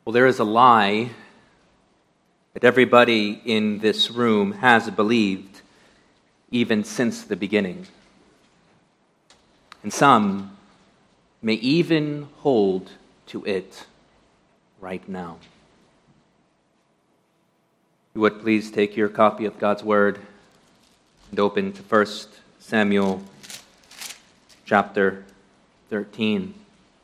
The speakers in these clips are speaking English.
Well, there is a lie that everybody in this room has believed even since the beginning. And some may even hold to it right now. You would please take your copy of God's Word and open to 1 Samuel chapter 13.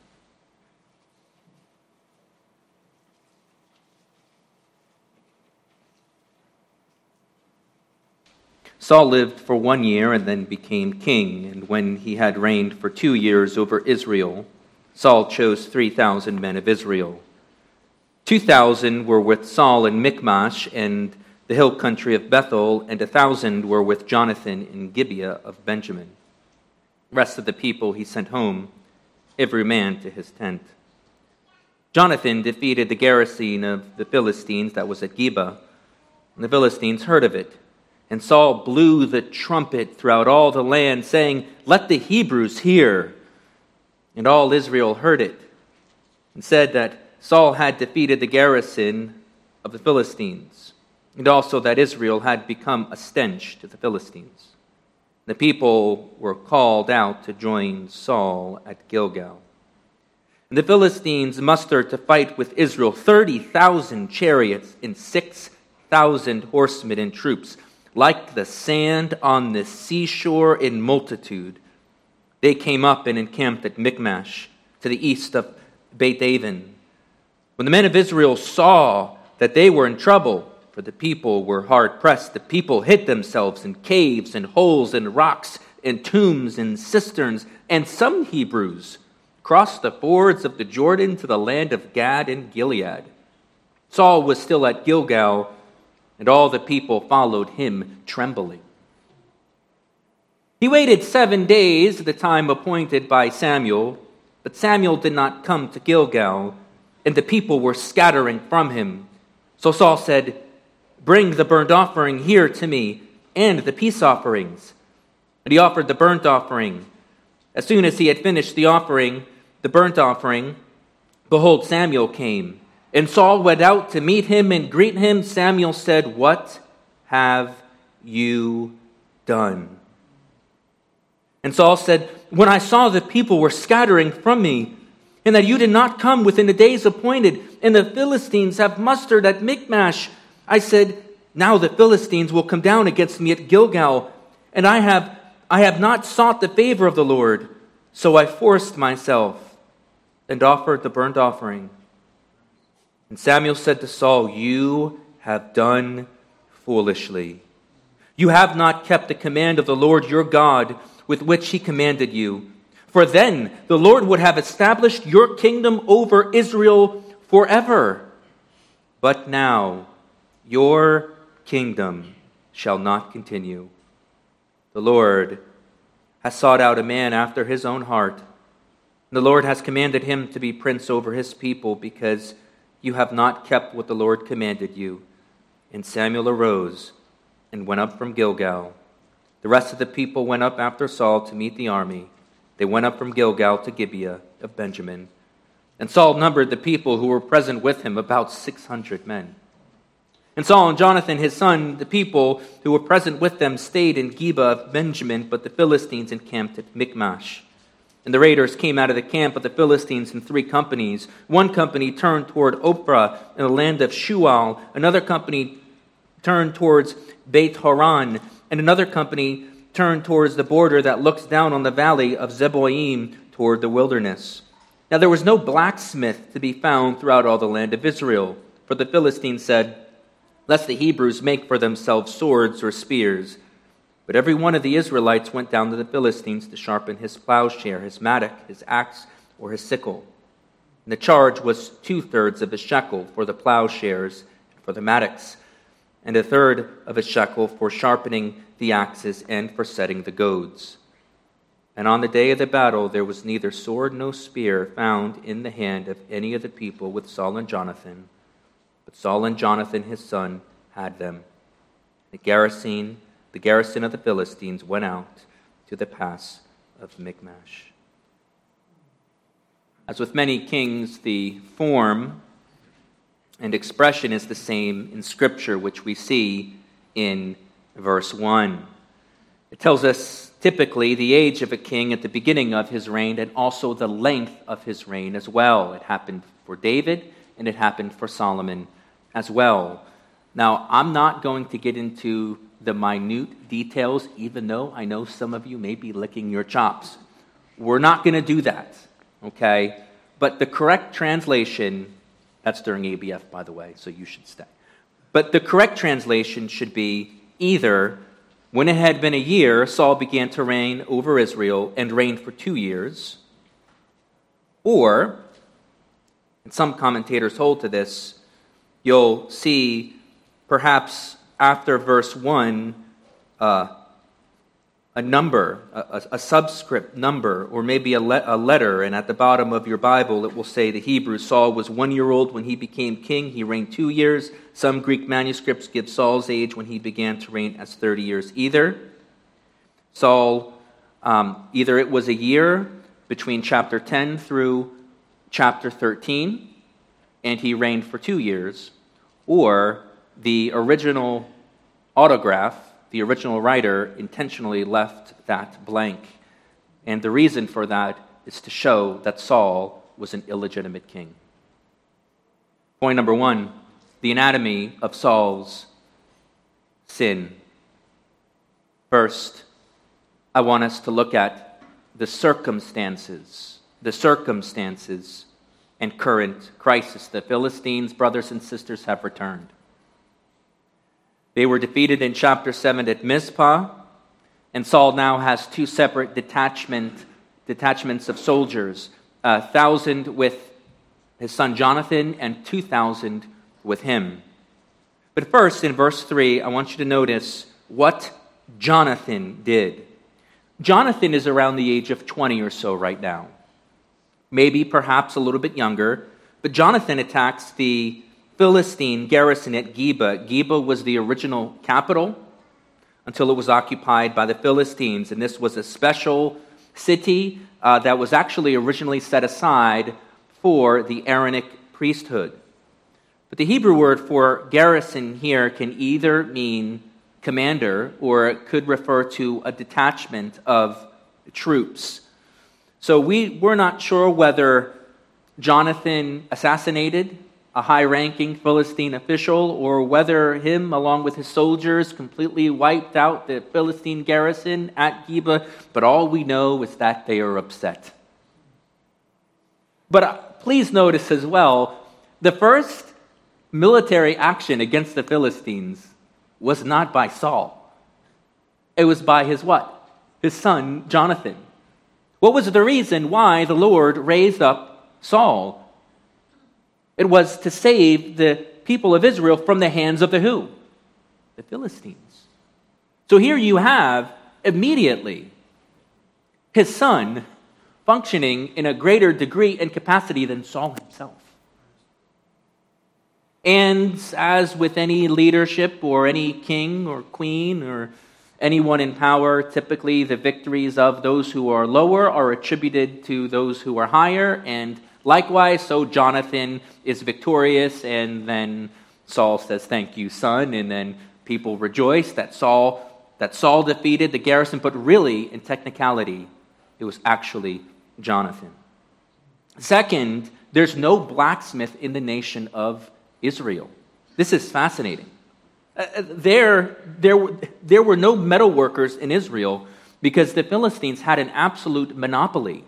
Saul lived for 1 year and then became king, and when he had reigned for 2 years over Israel, Saul chose 3,000 men of Israel. 2,000 were with Saul in Michmash and the hill country of Bethel, and 1,000 were with Jonathan in Gibeah of Benjamin. The rest of the people he sent home, every man to his tent. Jonathan defeated the garrison of the Philistines that was at Geba, and the Philistines heard of it. And Saul blew the trumpet throughout all the land, saying, "Let the Hebrews hear." And all Israel heard it, and said that Saul had defeated the garrison of the Philistines, and also that Israel had become a stench to the Philistines. The people were called out to join Saul at Gilgal. And the Philistines mustered to fight with Israel 30,000 chariots and 6,000 horsemen and troops, like the sand on the seashore in multitude. They came up and encamped at Michmash, to the east of Beth-aven. When the men of Israel saw that they were in trouble, for the people were hard-pressed, the people hid themselves in caves and holes and rocks and tombs and cisterns, and some Hebrews crossed the fords of the Jordan to the land of Gad and Gilead. Saul was still at Gilgal, and all the people followed him trembling. He waited 7 days, the time appointed by Samuel, but Samuel did not come to Gilgal, and the people were scattering from him. So Saul said, "Bring the burnt offering here to me, and the peace offerings." And he offered the burnt offering. As soon as he had finished the burnt offering, behold, Samuel came. And Saul went out to meet him and greet him. Samuel said, "What have you done?" And Saul said, "When I saw the people were scattering from me, and that you did not come within the days appointed, and the Philistines have mustered at Michmash, I said, now the Philistines will come down against me at Gilgal, and I have not sought the favor of the Lord. So I forced myself and offered the burnt offering." And Samuel said to Saul, "You have done foolishly. You have not kept the command of the Lord your God with which he commanded you. For then the Lord would have established your kingdom over Israel forever. But now your kingdom shall not continue. The Lord has sought out a man after his own heart. The Lord has commanded him to be prince over his people, because you have not kept what the Lord commanded you." And Samuel arose and went up from Gilgal. The rest of the people went up after Saul to meet the army. They went up from Gilgal to Gibeah of Benjamin. And Saul numbered the people who were present with him, about 600 men. And Saul and Jonathan his son, the people who were present with them, stayed in Gibeah of Benjamin, but the Philistines encamped at Michmash. And the raiders came out of the camp of the Philistines in 3 companies. One company turned toward Ophrah in the land of Shual. Another company turned towards Beth Horon. And another company turned towards the border that looks down on the valley of Zeboim toward the wilderness. Now there was no blacksmith to be found throughout all the land of Israel. For the Philistines said, "Lest the Hebrews make for themselves swords or spears." But every one of the Israelites went down to the Philistines to sharpen his plowshare, his mattock, his axe, or his sickle. And the charge was 2/3 of a shekel for the plowshares and for the mattocks, and 1/3 of a shekel for sharpening the axes and for setting the goads. And on the day of the battle there was neither sword nor spear found in the hand of any of the people with Saul and Jonathan, but Saul and Jonathan his son had them. The garrison of the Philistines went out to the pass of Michmash. As with many kings, the form and expression is the same in Scripture, which we see in verse 1. It tells us typically the age of a king at the beginning of his reign and also the length of his reign as well. It happened for David and it happened for Solomon as well. Now, I'm not going to get into the minute details, even though I know some of you may be licking your chops. We're not going to do that, okay? But the correct translation, that's during ABF, by the way, so you should stay. But the correct translation should be either, when it had been a year, Saul began to reign over Israel and reigned for 2 years, or, and some commentators hold to this, you'll see perhaps after verse 1, a number, a subscript number, or maybe a letter, and at the bottom of your Bible it will say the Hebrew, Saul was 1 year old when he became king, he reigned 2 years. Some Greek manuscripts give Saul's age when he began to reign as 30 years either. Saul, either it was a year between chapter 10 through chapter 13, and he reigned for 2 years, or the original autograph, the original writer intentionally left that blank. And the reason for that is to show that Saul was an illegitimate king. Point number 1, the anatomy of Saul's sin. First, I want us to look at the circumstances and current crisis. The Philistines, brothers and sisters, have returned. They were defeated in chapter 7 at Mizpah, and Saul now has 2 separate detachments of soldiers, 1,000 with his son Jonathan and 2,000 with him. But first, in verse 3, I want you to notice what Jonathan did. Jonathan is around the age of 20 or so right now, maybe perhaps a little bit younger, but Jonathan attacks the Philistine garrison at Geba. Geba was the original capital until it was occupied by the Philistines, and this was a special city that was actually originally set aside for the Aaronic priesthood. But the Hebrew word for garrison here can either mean commander or it could refer to a detachment of troops. So we're not sure whether Jonathan assassinated a high-ranking Philistine official, or whether him, along with his soldiers, completely wiped out the Philistine garrison at Geba, but all we know is that they are upset. But please notice as well, the first military action against the Philistines was not by Saul. It was by his what? His son, Jonathan. What was the reason why the Lord raised up Saul? It was to save the people of Israel from the hands of the who? The Philistines. So here you have immediately his son functioning in a greater degree and capacity than Saul himself. And as with any leadership or any king or queen or anyone in power, typically the victories of those who are lower are attributed to those who are higher, and likewise, so Jonathan is victorious, and then Saul says, "Thank you, son," and then people rejoice that Saul defeated the garrison, but really, in technicality, it was actually Jonathan. Second, there's no blacksmith in the nation of Israel. This is fascinating. There were no metal workers in Israel because the Philistines had an absolute monopoly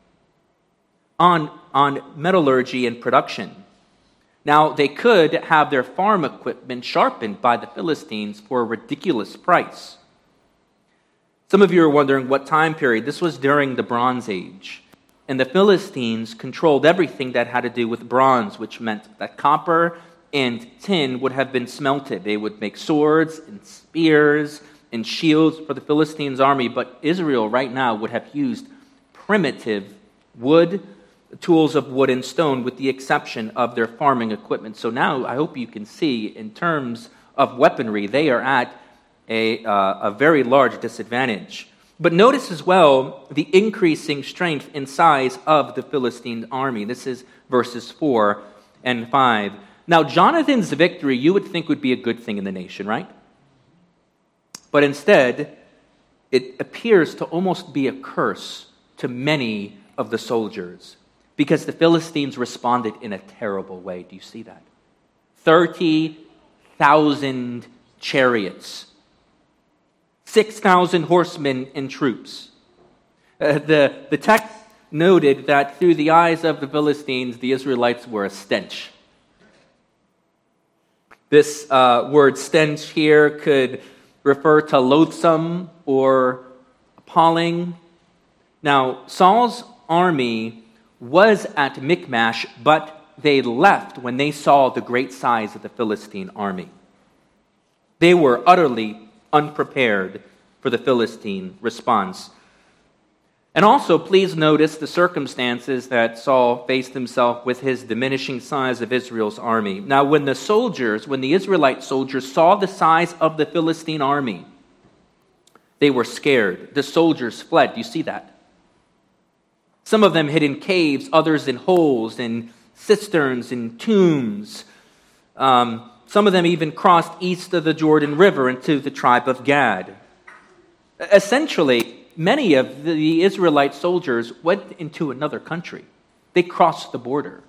on metallurgy and production. Now, they could have their farm equipment sharpened by the Philistines for a ridiculous price. Some of you are wondering what time period. This was during the Bronze Age. And the Philistines controlled everything that had to do with bronze, which meant that copper and tin would have been smelted. They would make swords and spears and shields for the Philistines' army, but Israel right now would have used primitive wood, tools of wood and stone, with the exception of their farming equipment. So now I hope you can see, in terms of weaponry, they are at a very large disadvantage. But notice as well the increasing strength and size of the Philistine army. This is verses 4 and 5. Now, Jonathan's victory, you would think would be a good thing in the nation, right? But instead, it appears to almost be a curse to many of the soldiers because the Philistines responded in a terrible way. Do you see that? 30,000 chariots, 6,000 horsemen and troops. The text noted that through the eyes of the Philistines, the Israelites were a stench. This word stench here could refer to loathsome or appalling. Now, Saul's army was at Michmash, but they left when they saw the great size of the Philistine army. They were utterly unprepared for the Philistine response. And also, please notice the circumstances that Saul faced himself with his diminishing size of Israel's army. Now, when the Israelite soldiers saw the size of the Philistine army, they were scared. The soldiers fled. Do you see that? Some of them hid in caves, others in holes, in cisterns, in tombs. Some of them even crossed east of the Jordan River into the tribe of Gad. Essentially, many of the Israelite soldiers went into another country. They crossed the border.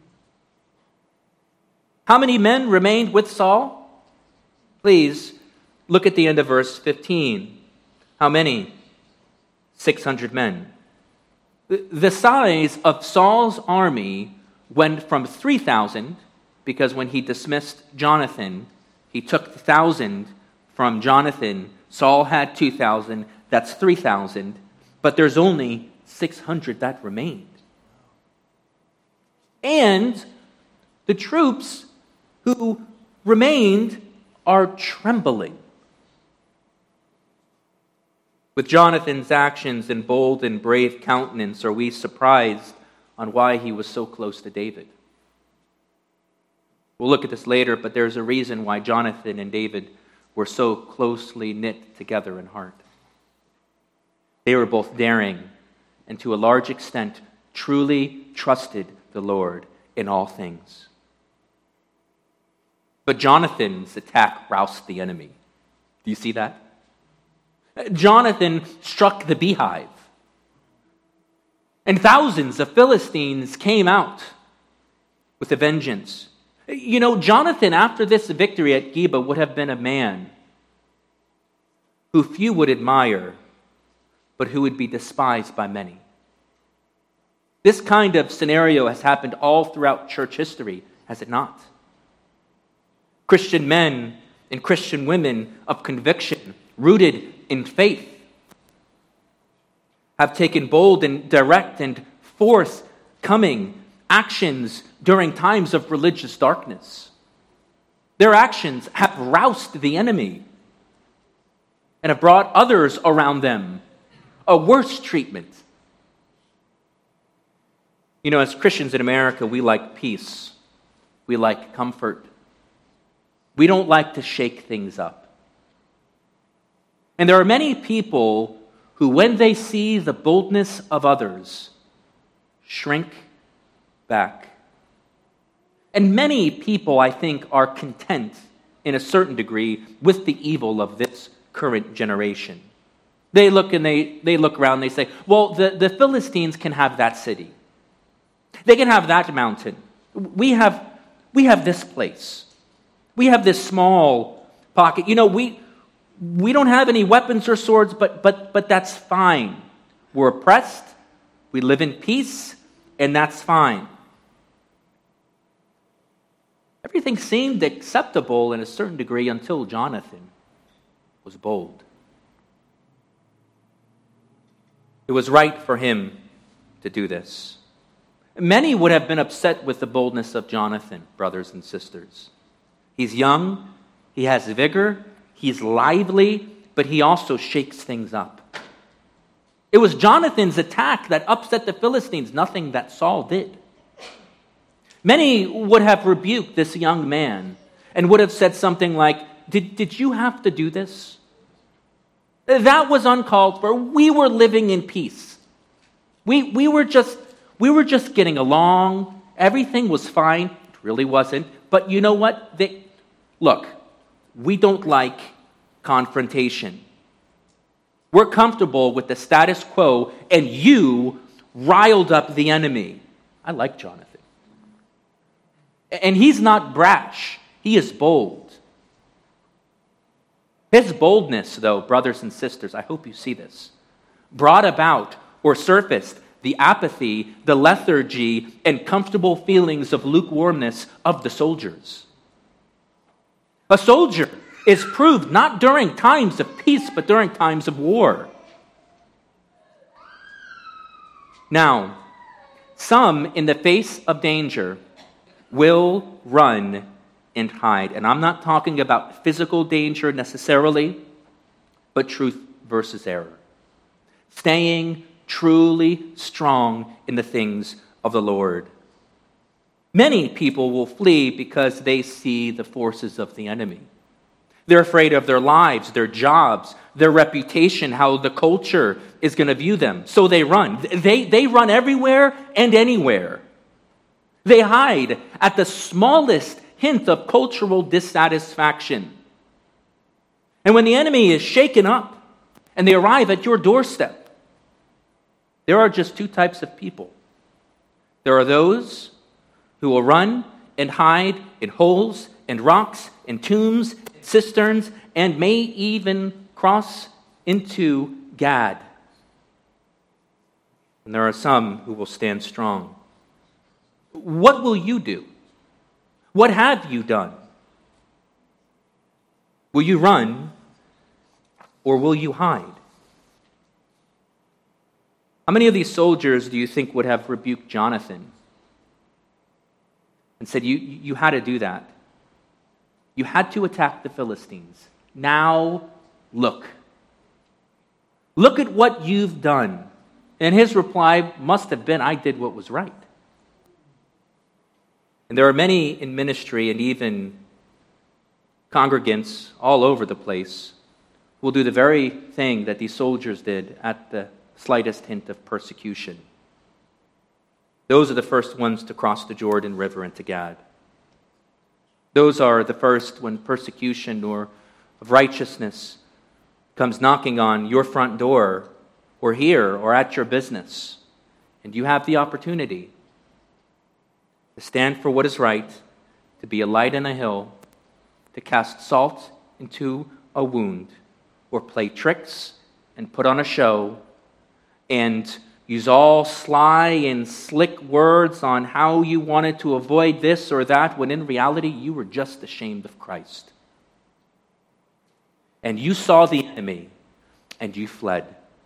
How many men remained with Saul? Please look at the end of verse 15. How many? 600 men. The size of Saul's army went from 3,000, because when he dismissed Jonathan, he took 1,000 from Jonathan. Saul had 2,000. That's 3,000, but there's only 600 that remained. And the troops who remained are trembling. With Jonathan's actions and bold and brave countenance, are we surprised on why he was so close to David? We'll look at this later, but there's a reason why Jonathan and David were so closely knit together in heart. They were both daring and to a large extent truly trusted the Lord in all things. But Jonathan's attack roused the enemy. Do you see that? Jonathan struck the beehive. And thousands of Philistines came out with a vengeance. You know, Jonathan, after this victory at Geba, would have been a man who few would admire, but who would be despised by many. This kind of scenario has happened all throughout church history, has it not? Christian men and Christian women of conviction, rooted in faith, have taken bold and direct and forthcoming actions during times of religious darkness. Their actions have roused the enemy and have brought others around them a worse treatment. You know, as Christians in America, we like peace. We like comfort. We don't like to shake things up. And there are many people who, when they see the boldness of others, shrink back. And many people, I think, are content in a certain degree with the evil of this current generation. They look and they look around and they say, well, the Philistines can have that city. They can have that mountain. We have this place. We have this small pocket. You know, we don't have any weapons or swords, but that's fine. We're oppressed. We live in peace, and that's fine. Everything seemed acceptable in a certain degree until Jonathan was bold. It was right for him to do this. Many would have been upset with the boldness of Jonathan, brothers and sisters. He's young, he has vigor, he's lively, but he also shakes things up. It was Jonathan's attack that upset the Philistines, nothing that Saul did. Many would have rebuked this young man and would have said something like, Did you have to do this? That was uncalled for. We were living in peace. We were just getting along. Everything was fine. It really wasn't. But you know what? Look, we don't like confrontation. We're comfortable with the status quo, and you riled up the enemy. I like Jonathan. And he's not brash. He is bold. His boldness, though, brothers and sisters, I hope you see this, brought about or surfaced the apathy, the lethargy, and comfortable feelings of lukewarmness of the soldiers. A soldier is proved not during times of peace, but during times of war. Now, some, in the face of danger, will run and hide. And I'm not talking about physical danger necessarily, but truth versus error. Staying truly strong in the things of the Lord. Many people will flee because they see the forces of the enemy. They're afraid of their lives, their jobs, their reputation, how the culture is going to view them. So they run. They run everywhere and anywhere. They hide at the smallest hint of cultural dissatisfaction. And when the enemy is shaken up and they arrive at your doorstep, there are just two types of people. There are those who will run and hide in holes and rocks and tombs, cisterns, and may even cross into Gad. And there are some who will stand strong. What will you do? What have you done? Will you run or will you hide? How many of these soldiers do you think would have rebuked Jonathan and said, you had to do that? You had to attack the Philistines. Now look. Look at what you've done. And his reply must have been, I did what was right. And there are many in ministry and even congregants all over the place who will do the very thing that these soldiers did at the slightest hint of persecution. Those are the first ones to cross the Jordan River into Gad. Those are the first when persecution or of righteousness comes knocking on your front door or here or at your business. And you have the opportunity to stand for what is right, to be a light in a hill, to cast salt into a wound, or play tricks and put on a show and use all sly and slick words on how you wanted to avoid this or that, when in reality you were just ashamed of Christ. And you saw the enemy and you fled.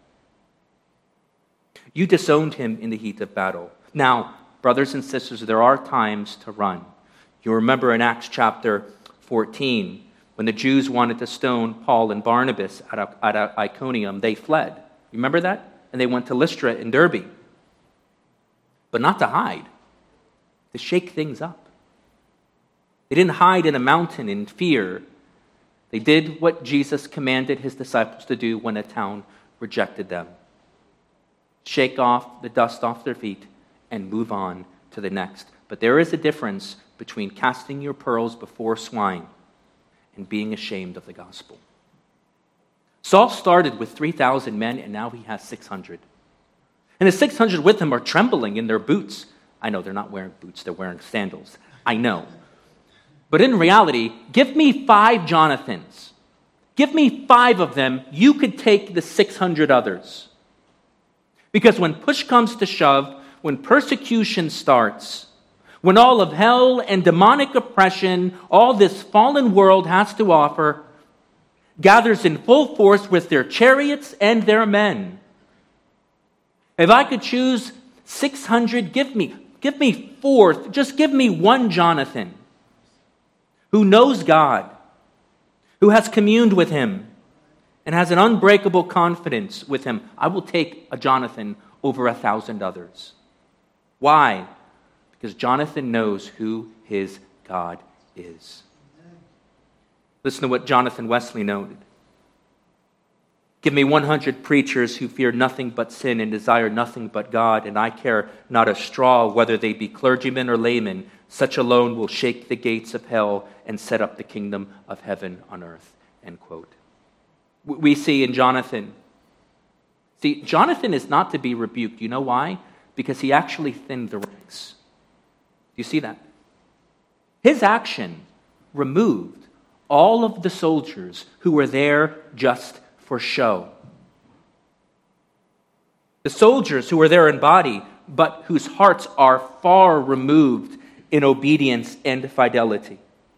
You disowned him in the heat of battle. Now, brothers and sisters, there are times to run. You remember in Acts chapter 14, when the Jews wanted to stone Paul and Barnabas at Iconium, they fled. You remember that? And they went to Lystra and Derbe. But not to hide, to shake things up. They didn't hide in a mountain in fear. They did what Jesus commanded his disciples to do when a town rejected them. Shake off the dust off their feet and move on to the next. But there is a difference between casting your pearls before swine and being ashamed of the gospel. Saul started with 3,000 men, and now he has 600. And the 600 with him are trembling in their boots. I know they're not wearing boots, they're wearing sandals. I know. But in reality, give me 5 Jonathans. Give me 5 of them. You could take the 600 others. Because when push comes to shove, when persecution starts, when all of hell and demonic oppression, all this fallen world has to offer, gathers in full force with their chariots and their men. If I could choose 600, give me 4, just give me one Jonathan who knows God, who has communed with him, and has an unbreakable confidence with him. I will take a Jonathan over 1,000 others. Why? Because Jonathan knows who his God is. Listen to what Jonathan Wesley noted. Give me 100 preachers who fear nothing but sin and desire nothing but God, and I care not a straw whether they be clergymen or laymen, Such alone will shake the gates of hell and set up the kingdom of heaven on earth." End quote. We see in Jonathan. See, Jonathan is not to be rebuked. You know why? Because he actually thinned the ranks. Do you see that? His action removed all of the soldiers who were there just for show. The soldiers who were there in body, but whose hearts are far removed in obedience and fidelity.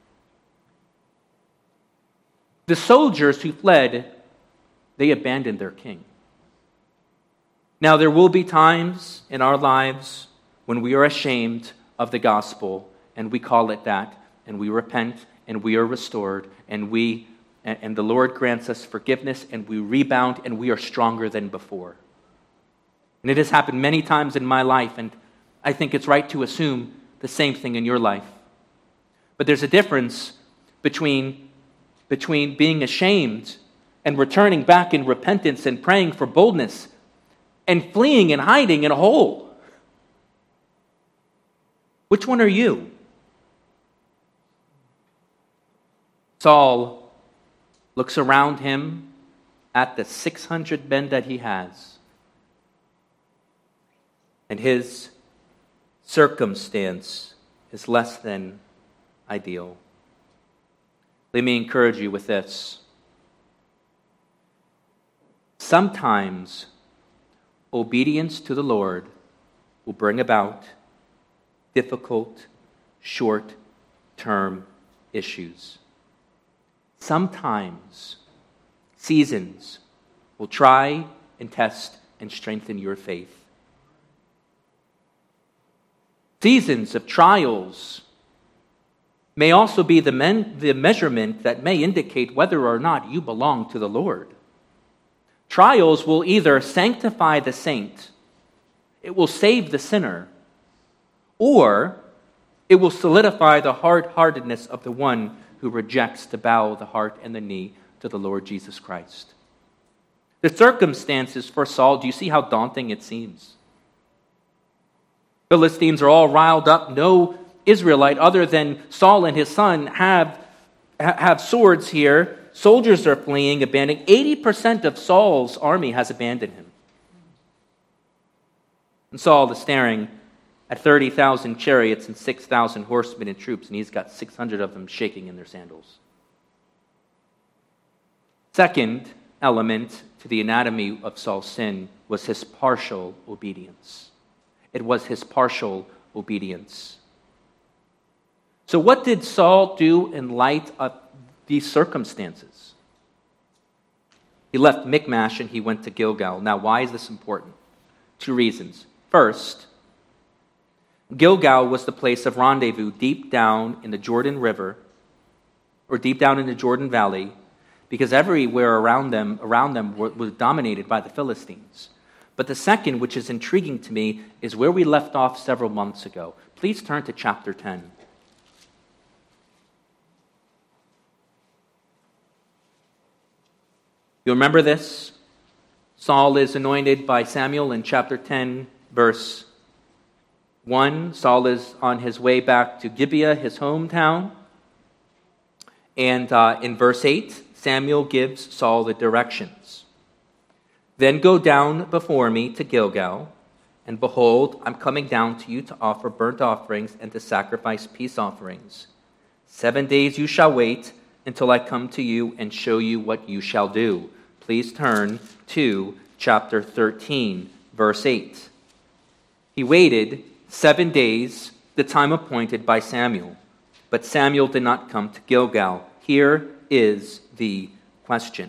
The soldiers who fled, they abandoned their king. Now, there will be times in our lives when we are ashamed of the gospel, and we call it that, and we repent, and we are restored, and the Lord grants us forgiveness, and we rebound, and we are stronger than before. And it has happened many times in my life, and I think it's right to assume the same thing in your life. But there's a difference between being ashamed and returning back in repentance and praying for boldness and fleeing and hiding in a hole. Which one are you? Saul looks around him at the 600 men that he has, and his circumstance is less than ideal. Let me encourage you with this. Sometimes obedience to the Lord will bring about difficult, short-term issues. Sometimes seasons will try and test and strengthen your faith. Seasons of trials may also be the measurement that may indicate whether or not you belong to the Lord. Trials will either sanctify the saint, it will save the sinner, or it will solidify the hard-heartedness of the one who rejects to bow the heart and the knee to the Lord Jesus Christ. The circumstances for Saul, do you see how daunting it seems? Philistines are all riled up. No Israelite other than Saul and his son have swords here. Soldiers are fleeing, abandoning. 80% of Saul's army has abandoned him. And Saul is staring at 30,000 chariots and 6,000 horsemen and troops, and he's got 600 of them shaking in their sandals. Second element to the anatomy of Saul's sin was his partial obedience. It was his partial obedience. So what did Saul do in light of these circumstances? He left Michmash and he went to Gilgal. Now, why is this important? 2 reasons. First, Gilgal was the place of rendezvous deep down in the Jordan River, or deep down in the Jordan Valley, because everywhere around them was dominated by the Philistines. But the second, which is intriguing to me, is where we left off several months ago. Please turn to chapter 10. You remember this? Saul is anointed by Samuel in chapter 10, verse 1. Saul is on his way back to Gibeah, his hometown. And in verse 8, Samuel gives Saul the directions. "Then go down before me to Gilgal, and behold, I'm coming down to you to offer burnt offerings and to sacrifice peace offerings. 7 days you shall wait until I come to you and show you what you shall do." Please turn to chapter 13, verse 8. He waited 7 days, the time appointed by Samuel. But Samuel did not come to Gilgal. Here is the question.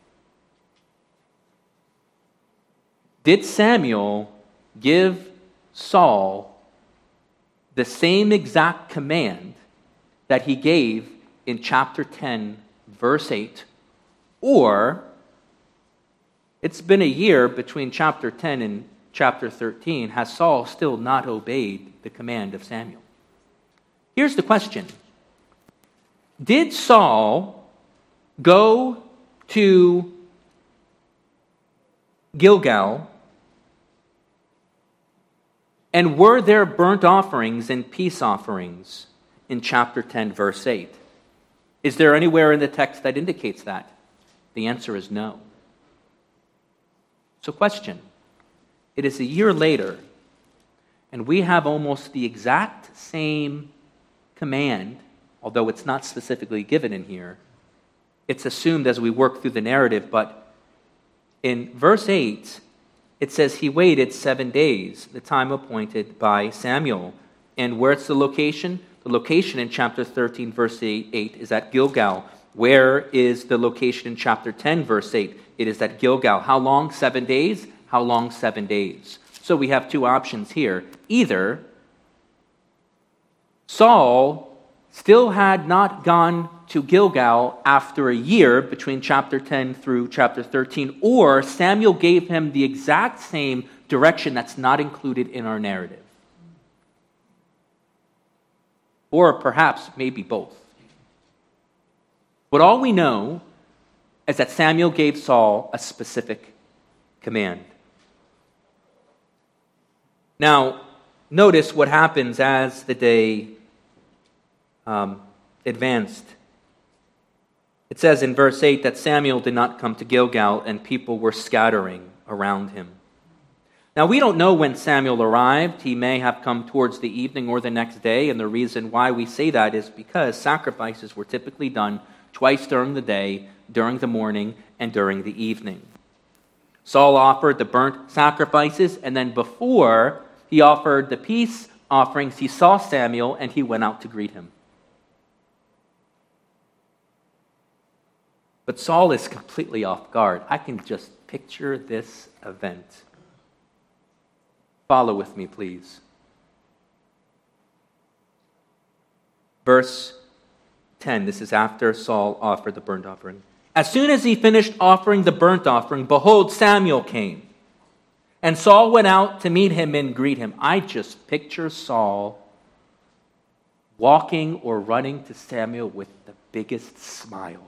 Did Samuel give Saul the same exact command that he gave in chapter 10, verse 8? Or, it's been a year between chapter 10 and chapter 13. Has Saul still not obeyed the command of Samuel? Here's the question. Did Saul go to Gilgal And were there burnt offerings and peace offerings in chapter 10, verse 8? Is there anywhere in the text that indicates that? The answer is no. So question, it is a year later, and we have almost the exact same command, although it's not specifically given in here. It's assumed as we work through the narrative, but in verse 8, it says he waited 7 days, the time appointed by Samuel. And where's the location? The location in chapter 13, verse 8 is at Gilgal. Where is the location in chapter 10, verse 8? It is at Gilgal. How long? 7 days? How long? 7 days. So we have two options here. Either Saul still had not gone to Gilgal after a year between chapter 10 through chapter 13, or Samuel gave him the exact same direction that's not included in our narrative. Or perhaps maybe both. But all we know is that Samuel gave Saul a specific command. Now, notice what happens as the day advanced. It says in verse 8 that Samuel did not come to Gilgal and people were scattering around him. Now, we don't know when Samuel arrived. He may have come towards the evening or the next day, and the reason why we say that is because sacrifices were typically done twice during the day, during the morning, and during the evening. Saul offered the burnt sacrifices, and then before he offered the peace offerings, he saw Samuel and he went out to greet him. But Saul is completely off guard. I can just picture this event. Follow with me, please. Verse 10, this is after Saul offered the burnt offering. As soon as he finished offering the burnt offering, behold, Samuel came. And Saul went out to meet him and greet him. I just picture Saul walking or running to Samuel with the biggest smile.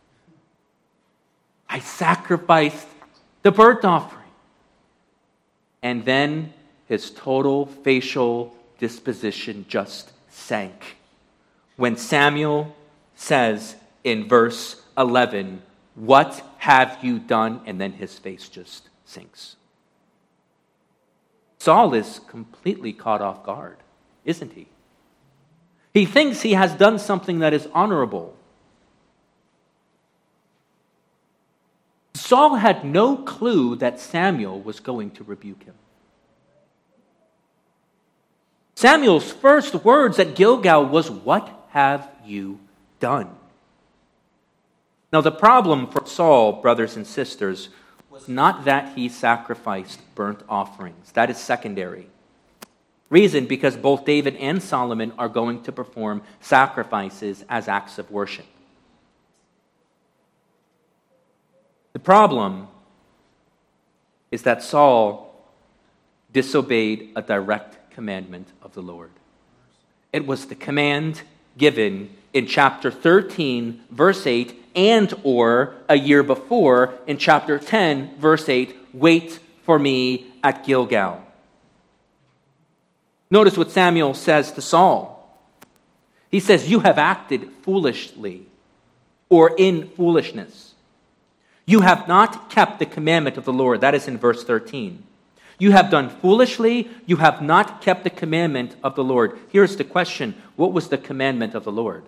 I sacrificed the burnt offering. And then his total facial disposition just sank. When Samuel says in verse 11, "What have you done?" And then his face just sinks. Saul is completely caught off guard, isn't he? He thinks he has done something that is honorable. Saul had no clue that Samuel was going to rebuke him. Samuel's first words at Gilgal was, "What have you done?" Now, the problem for Saul, brothers and sisters, was not that he sacrificed burnt offerings. That is secondary. Reason, because both David and Solomon are going to perform sacrifices as acts of worship. The problem is that Saul disobeyed a direct commandment of the Lord. It was the command given in chapter 13, verse 8, and or a year before in chapter 10, verse 8, "Wait for me at Gilgal." Notice what Samuel says to Saul. He says, "You have acted foolishly," or in foolishness. "You have not kept the commandment of the Lord." That is in verse 13. You have done foolishly. You have not kept the commandment of the Lord. Here's the question. What was the commandment of the Lord?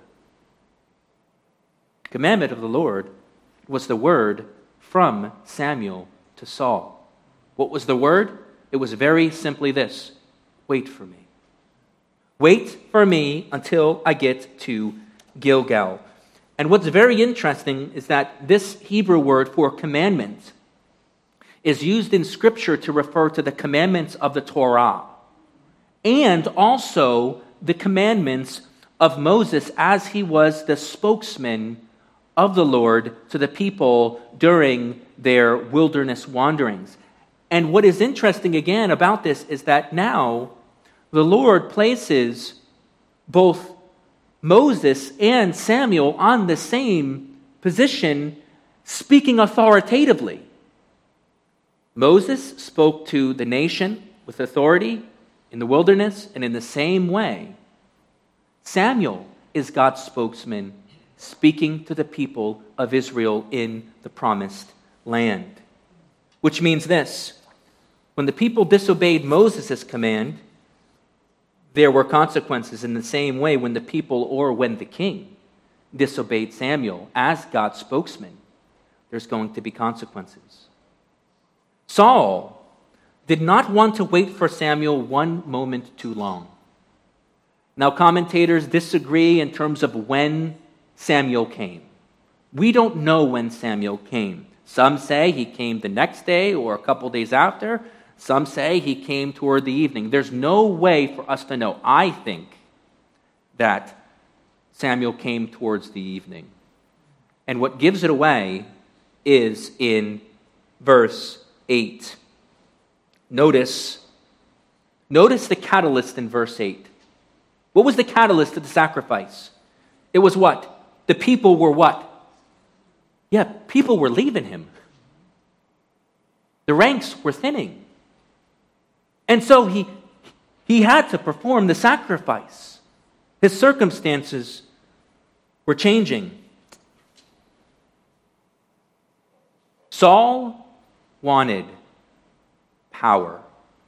The commandment of the Lord was the word from Samuel to Saul. What was the word? It was very simply this: wait for me. Wait for me until I get to Gilgal. And what's very interesting is that this Hebrew word for commandment is used in Scripture to refer to the commandments of the Torah and also the commandments of Moses as he was the spokesman of the Lord to the people during their wilderness wanderings. And what is interesting again about this is that now the Lord places both Moses and Samuel on the same position, speaking authoritatively. Moses spoke to the nation with authority in the wilderness, and in the same way, Samuel is God's spokesman speaking to the people of Israel in the promised land. Which means this: when the people disobeyed Moses' command, there were consequences. In the same way, when the people or when the king disobeyed Samuel as God's spokesman, there's going to be consequences. Saul did not want to wait for Samuel one moment too long. Now, commentators disagree in terms of when Samuel came. We don't know when Samuel came. Some say he came the next day or a couple days after. Some say he came toward the evening. There's no way for us to know. I think that Samuel came towards the evening. And what gives it away is in verse 8. Notice the catalyst in verse 8. What was the catalyst of the sacrifice? It was what? The people were what? Yeah, people were leaving him. The ranks were thinning. And so he had to perform the sacrifice. His circumstances were changing. Saul wanted power.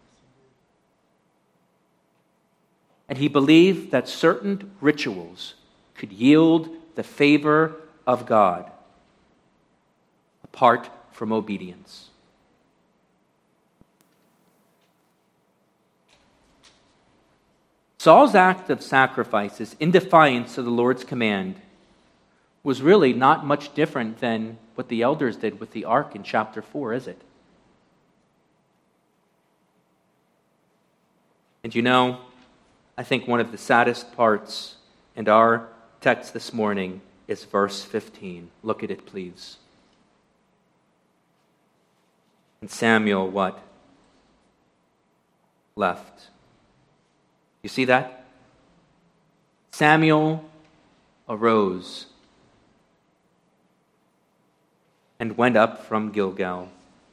And he believed that certain rituals could yield the favor of God apart from obedience. Saul's act of sacrifices in defiance of the Lord's command was really not much different than what the elders did with the ark in chapter 4, is it? And you know, I think one of the saddest parts in our text this morning is verse 15. Look at it, please. And Samuel, what? Left. You see that? Samuel arose and went up from Gilgal.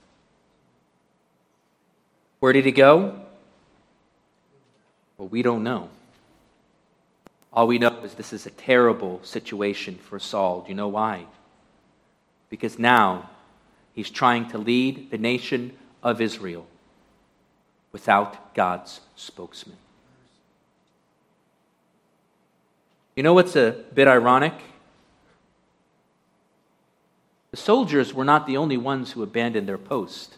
Where did he go? Well, we don't know. All we know is this is a terrible situation for Saul. Do you know why? Because now he's trying to lead the nation of Israel without God's spokesman. You know what's a bit ironic? The soldiers were not the only ones who abandoned their post.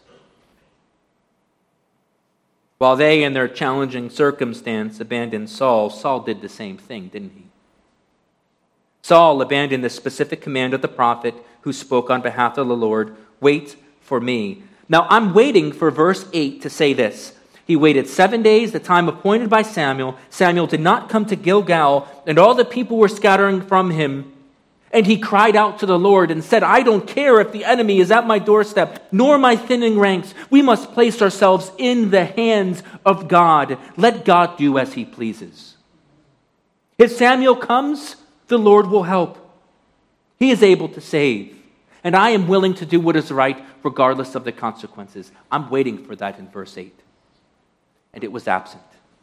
While they, in their challenging circumstance, abandoned Saul, Saul did the same thing, didn't he? Saul abandoned the specific command of the prophet who spoke on behalf of the Lord, "Wait for me." Now, I'm waiting for verse 8 to say this. He waited 7 days, the time appointed by Samuel. Samuel did not come to Gilgal, and all the people were scattering from him. And he cried out to the Lord and said, "I don't care if the enemy is at my doorstep, nor my thinning ranks. We must place ourselves in the hands of God. Let God do as he pleases." If Samuel comes, the Lord will help. He is able to save. And I am willing to do what is right, regardless of the consequences. I'm waiting for that in verse 8. And it was absent.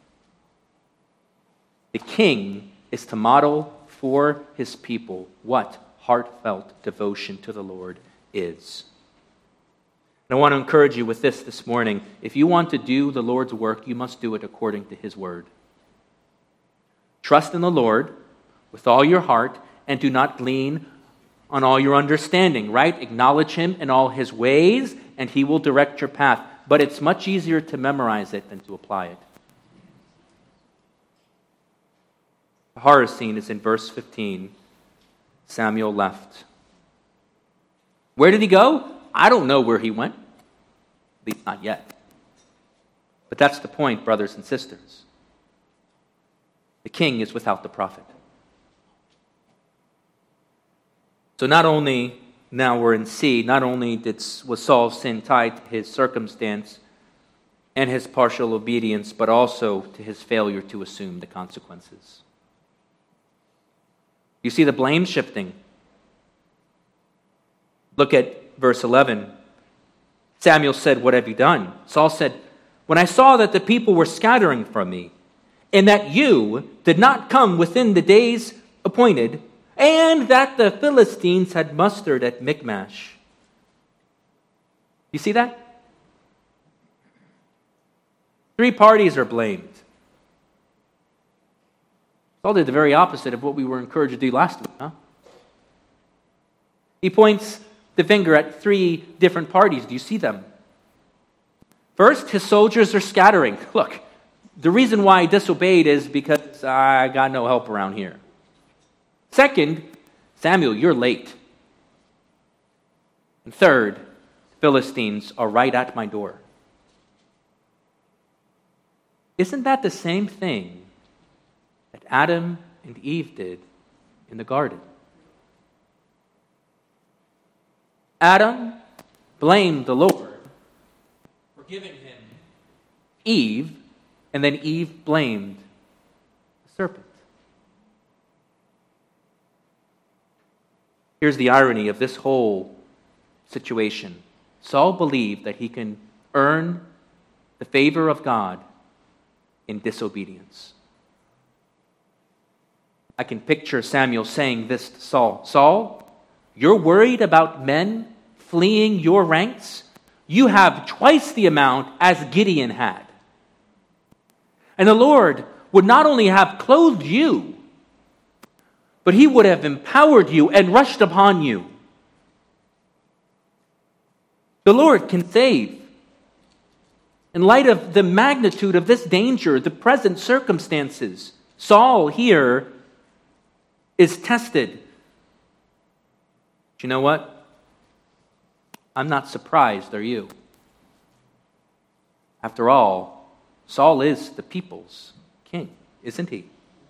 The king is to model for his people what heartfelt devotion to the Lord is. And I want to encourage you with this morning. If you want to do the Lord's work, you must do it according to his word. Trust in the Lord with all your heart and do not lean on all your understanding, right? Acknowledge him in all his ways and he will direct your path. But it's much easier to memorize it than to apply it. The horror scene is in verse 15. Samuel left. Where did he go? I don't know where he went. At least not yet. But that's the point, brothers and sisters. The king is without the prophet. So not only, now we're in C, not only was Saul's sin tied to his circumstance and his partial obedience, but also to his failure to assume the consequences. You see the blame shifting. Look at verse 11. Samuel said, "What have you done?" Saul said, when I saw that the people were scattering from me, and that you did not come within the days appointed, and that the Philistines had mustered at Michmash. You see that? 3 parties are blamed. Saul did the very opposite of what we were encouraged to do last week, huh? He points the finger at 3 different parties. Do you see them? First, his soldiers are scattering. Look, the reason why I disobeyed is because I got no help around here. Second, Samuel, you're late. And third, Philistines are right at my door. Isn't that the same thing that Adam and Eve did in the garden? Adam blamed the Lord for giving him Eve, and then Eve blamed the serpent. Here's the irony of this whole situation. Saul believed that he can earn the favor of God in disobedience. I can picture Samuel saying this to Saul. Saul, you're worried about men fleeing your ranks? You have twice the amount as Gideon had. And the Lord would not only have clothed you, but he would have empowered you and rushed upon you. The Lord can save. In light of the magnitude of this danger, the present circumstances, Saul here is tested. Do you know what? I'm not surprised, are you? After all, Saul is the people's king, isn't he?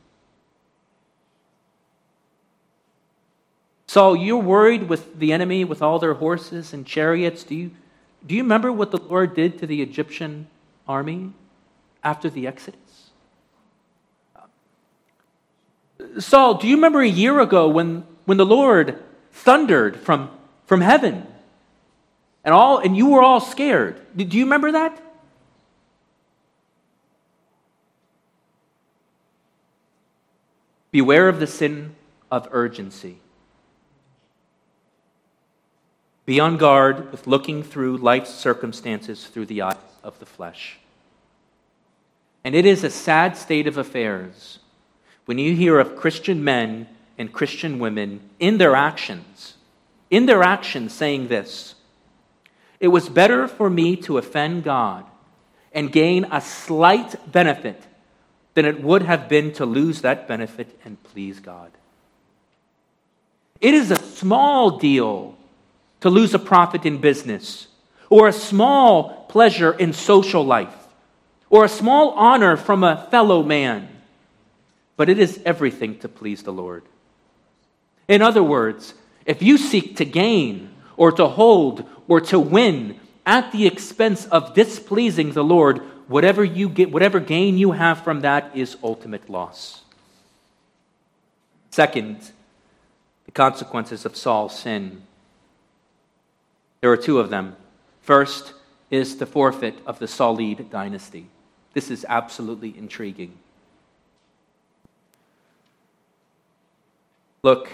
Saul, you're worried with the enemy, with all their horses and chariots. Do you remember what the Lord did to the Egyptian army after the Exodus? Saul, do you remember a year ago when the Lord thundered from heaven and you were all scared? Do you remember that? Beware of the sin of urgency. Be on guard with looking through life's circumstances through the eyes of the flesh. And it is a sad state of affairs when you hear of Christian men and Christian women in their actions saying this: it was better for me to offend God and gain a slight benefit than it would have been to lose that benefit and please God. It is a small deal to lose a profit in business, or a small pleasure in social life, or a small honor from a fellow man. But it is everything to please the Lord. In other words, if you seek to gain, or to hold, or to win at the expense of displeasing the Lord, whatever gain you have from that is ultimate loss. Second, the consequences of Saul's sin. There are 2 of them. First is the forfeit of the Saulide dynasty. This is absolutely intriguing. Look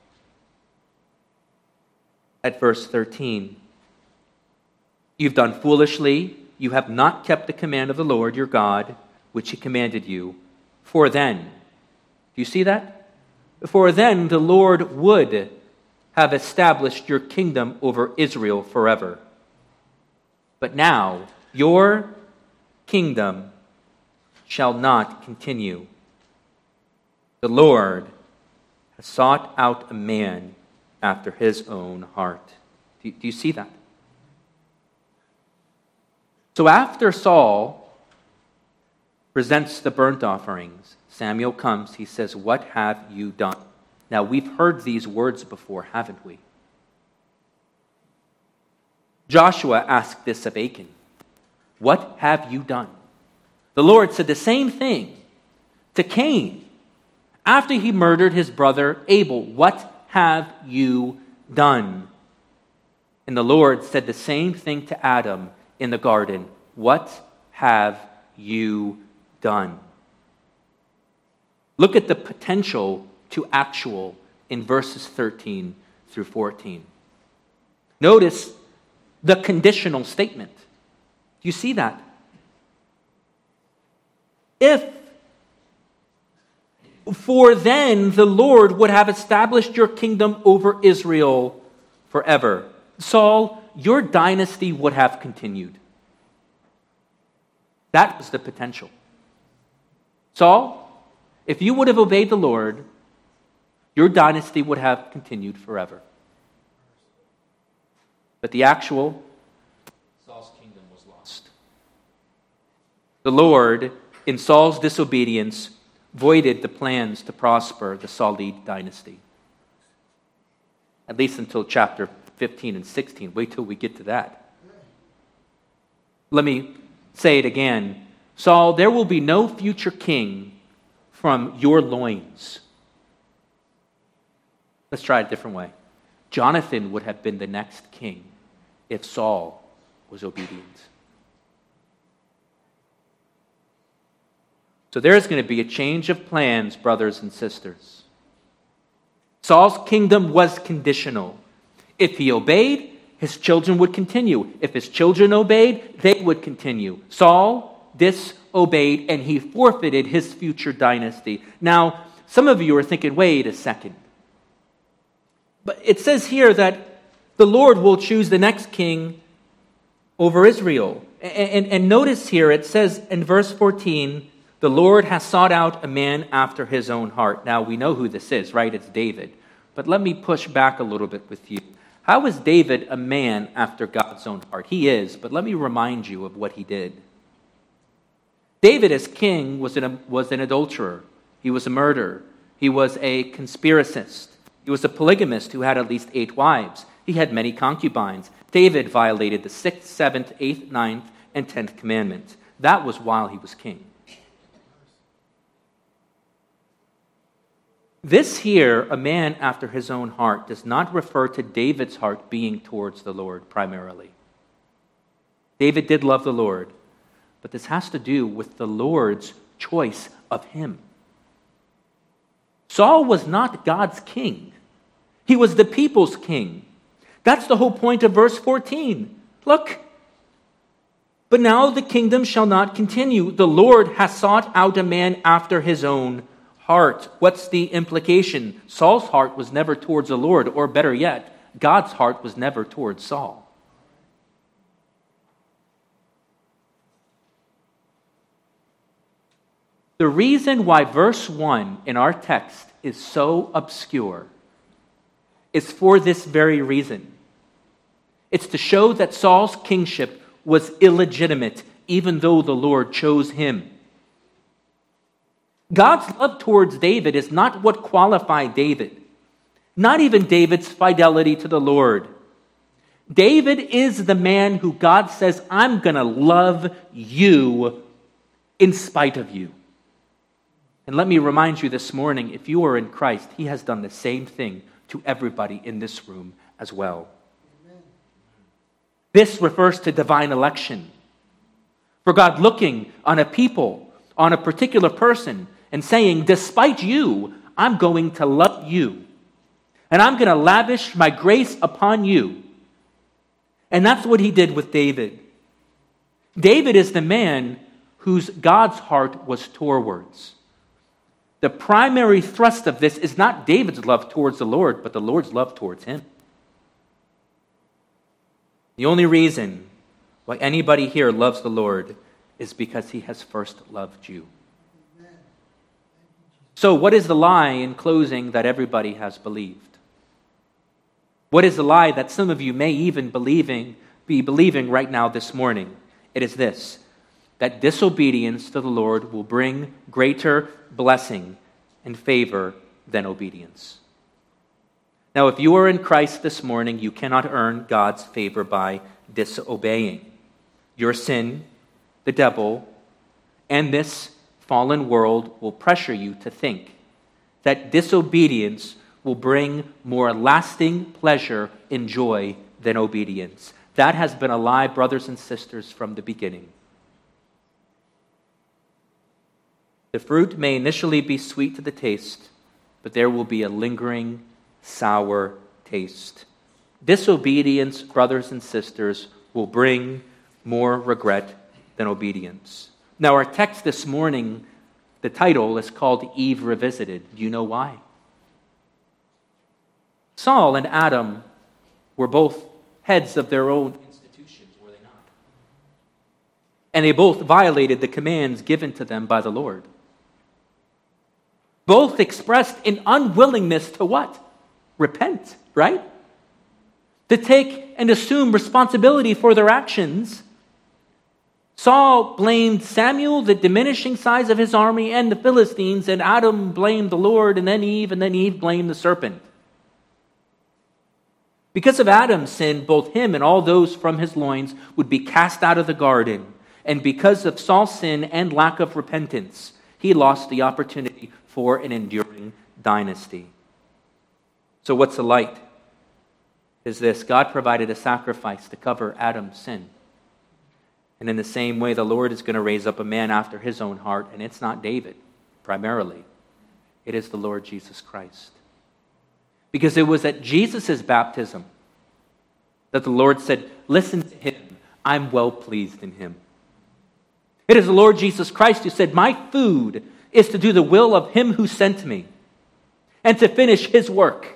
at verse 13. You've done foolishly. You have not kept the command of the Lord your God, which he commanded you. For then, do you see that? For then the Lord would have established your kingdom over Israel forever. But now your kingdom shall not continue. The Lord has sought out a man after his own heart. Do you see that? So after Saul presents the burnt offerings, Samuel comes, he says, "What have you done?" Now, we've heard these words before, haven't we? Joshua asked this of Achan. "What have you done?" The Lord said the same thing to Cain after he murdered his brother Abel. "What have you done?" And the Lord said the same thing to Adam in the garden. "What have you done? Look at the potential to actual in verses 13 through 14. Notice the conditional statement. Do you see that? For then the Lord would have established your kingdom over Israel forever. Saul, your dynasty would have continued. That was the potential. Saul, if you would have obeyed the Lord, your dynasty would have continued forever. But the actual, Saul's kingdom was lost. The Lord, in Saul's disobedience, voided the plans to prosper the Saulite dynasty. At least until chapter 15 and 16. Wait till we get to that. Let me say it again. Saul, there will be no future king from your loins. Let's try it a different way. Jonathan would have been the next king if Saul was obedient. So there is going to be a change of plans, brothers and sisters. Saul's kingdom was conditional. If he obeyed, his children would continue. If his children obeyed, they would continue. Saul disobeyed, and he forfeited his future dynasty. Now, some of you are thinking, wait a second. But it says here that the Lord will choose the next king over Israel. And notice here, it says in verse 14, the Lord has sought out a man after his own heart. Now, we know who this is, right? It's David. But let me push back a little bit with you. How is David a man after God's own heart? He is, but let me remind you of what he did. David, as king, was an adulterer. He was a murderer. He was a conspiracist. He was a polygamist who had at least 8 wives. He had many concubines. David violated the 6th, 7th, 8th, 9th, and 10th commandment. That was while he was king. This here, a man after his own heart, does not refer to David's heart being towards the Lord primarily. David did love the Lord, but this has to do with the Lord's choice of him. Saul was not God's king. He was the people's king. That's the whole point of verse 14. Look. But now the kingdom shall not continue. The Lord has sought out a man after his own heart. What's the implication? Saul's heart was never towards the Lord, or better yet, God's heart was never towards Saul. The reason why verse 1 in our text is so obscure is for this very reason. It's to show that Saul's kingship was illegitimate, even though the Lord chose him. God's love towards David is not what qualified David, not even David's fidelity to the Lord. David is the man who God says, I'm going to love you in spite of you. And let me remind you this morning, if you are in Christ, he has done the same thing to everybody in this room as well. Amen. This refers to divine election. For God looking on a people, on a particular person, and saying, despite you, I'm going to love you. And I'm going to lavish my grace upon you. And that's what he did with David. David is the man whose God's heart was towards. The primary thrust of this is not David's love towards the Lord, but the Lord's love towards him. The only reason why anybody here loves the Lord is because he has first loved you. So what is the lie in closing that everybody has believed? What is the lie that some of you may even be believing right now this morning? It is this, that disobedience to the Lord will bring greater blessing and favor than obedience. Now, if you are in Christ this morning, you cannot earn God's favor by disobeying. Your sin, the devil, and this fallen world will pressure you to think that disobedience will bring more lasting pleasure and joy than obedience. That has been a lie, brothers and sisters, from the beginning. The fruit may initially be sweet to the taste, but there will be a lingering, sour taste. Disobedience, brothers and sisters, will bring more regret than obedience. Now, our text this morning, the title is called Eve Revisited. Do you know why? Saul and Adam were both heads of their own institutions, were they not? And they both violated the commands given to them by the Lord. Both expressed an unwillingness to what? Repent, right? To take and assume responsibility for their actions. Saul blamed Samuel, the diminishing size of his army, and the Philistines, and Adam blamed the Lord, and then Eve blamed the serpent. Because of Adam's sin, both him and all those from his loins would be cast out of the garden. And because of Saul's sin and lack of repentance, he lost the opportunity for an enduring dynasty. So what's the light? Is this: God provided a sacrifice to cover Adam's sin. And in the same way, the Lord is going to raise up a man after his own heart, and it's not David, primarily. It is the Lord Jesus Christ. Because it was at Jesus' baptism that the Lord said, listen to him, I'm well pleased in him. It is the Lord Jesus Christ who said, my food is to do the will of him who sent me and to finish his work.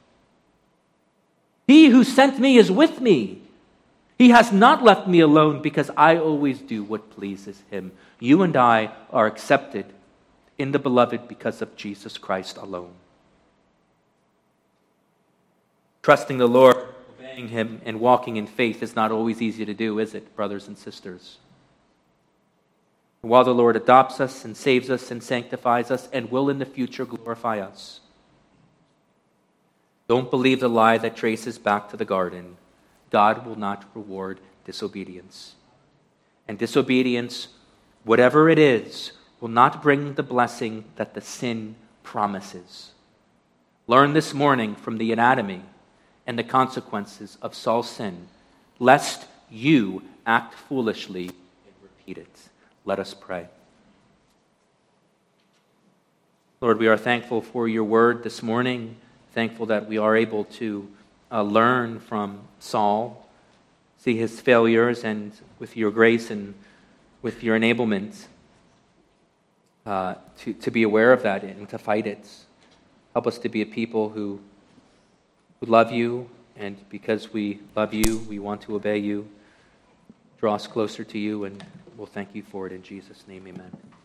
He who sent me is with me. He has not left me alone because I always do what pleases him. You and I are accepted in the beloved because of Jesus Christ alone. Trusting the Lord, obeying him, and walking in faith is not always easy to do, is it, brothers and sisters? While the Lord adopts us and saves us and sanctifies us and will in the future glorify us, don't believe the lie that traces back to the garden. God will not reward disobedience. And disobedience, whatever it is, will not bring the blessing that the sin promises. Learn this morning from the anatomy and the consequences of Saul's sin, lest you act foolishly and repeat it. Let us pray. Lord, we are thankful for your word this morning, thankful that we are able to learn from Saul, see his failures, and with your grace and with your enablement to be aware of that and to fight it. Help us to be a people who love you, and because we love you, we want to obey you. Draw us closer to you, and we'll thank you for it in Jesus' name, amen.